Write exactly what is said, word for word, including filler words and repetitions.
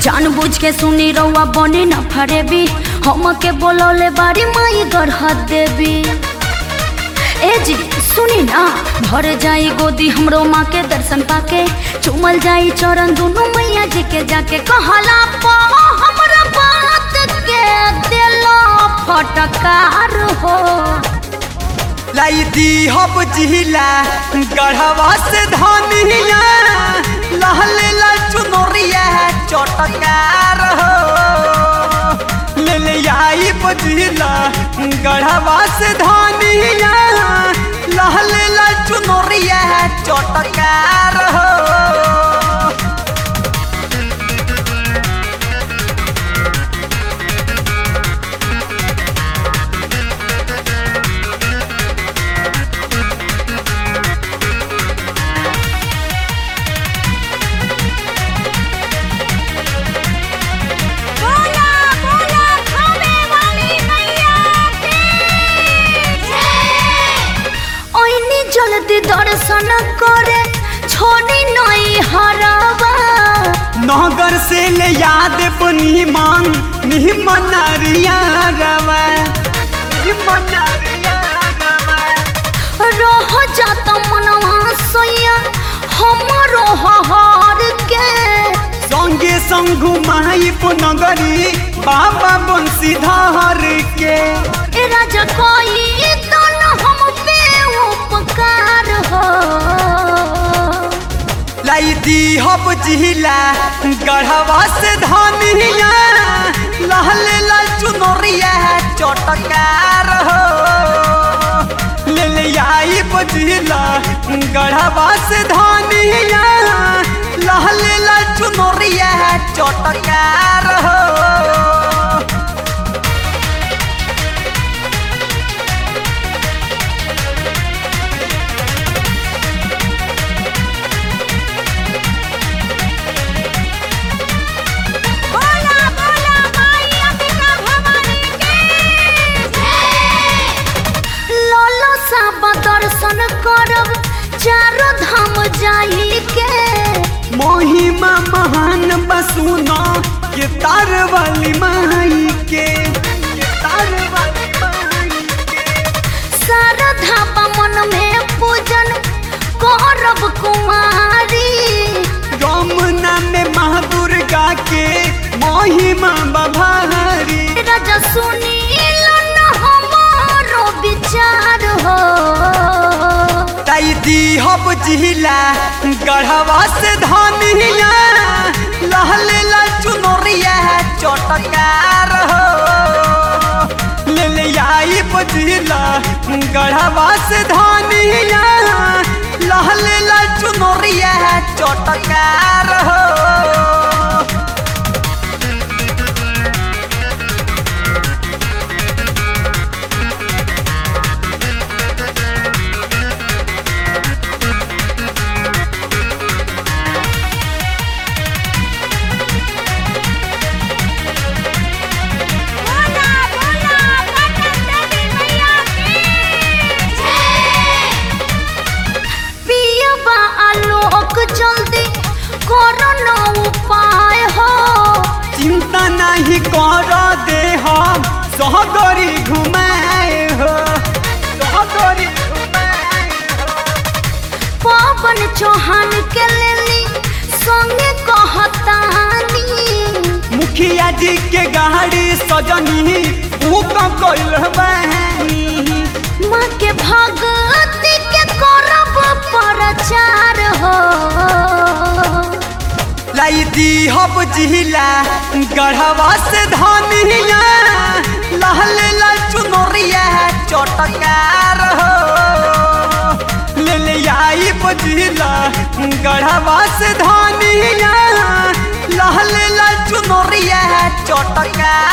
जानबूझ के सुनी रउआ बनी न फरेबी हम के बोलौले बारी माई गढ़ देवी। ए जी सुनी ना भर जाई गोदी हमरो माँ के दर्शन पाके चुमल जाई चरण दोनों मैया जी के जाके कहला पा हमरा बात के दिलो फटकार हो। लाई दी हब जिला गढ़वा से धनिया लहल लाल चुनरिया चटकार हो। ले ले आई बजिला गढ़वा से धनिया लहल लाल चुनरिया चटकार हो। जल्दी दर्शन करे छोड़ी नहीं हरावा नगर से ले याद बनी मान निमनरिया रवा निमनरिया रवा रह जाता मनवा सैया हमरो हार के संगे संग घुमाई नगरी बाबा बंशीधर के। ए राजा कोई तो न हम पे उपकार हो। लाई दी हब जिला गढ़वा से धनिया लहल लाल चुनरिया चटकार हो। ले ले आई बजिला गढ़वा से धनिया लहल लाल चुनरिया चटकार हो। दर्शन करब चारों धाम जाई के महिमा महान बसुना के तार वाली माई के तार वाली माई के श्रद्धा मन में पूजन करब कुमारी रमना में माँ दुर्गा के महिमा बभारी। राजा सुनी हमारो विचार हो। ताई दी हब जिला गढ़वा से धनिया लहल लाल चुनरिया चटकार हो। ले ले आई बजिला गढ़वा से धनिया लहल लाल चुनरिया चटकार हो। जल्दी करो न उपाय हो। चिंता नहीं कर दे हम सहगरी घुमाए हो सहगरी घुमाए हो। पवन चौहान के लेली संगे कहतानी मुखिया जी के गाड़ी सजनी ऊपर कइल बहनी माँ के भगती के करब प्रचार हो। लाई दी हब जिला गढ़वा से धनिया लहल लाल चुनरिया चटकार हो। ले ले आई बजिला गढ़वा से धनिया लहल लाल चुनरिया चटकार।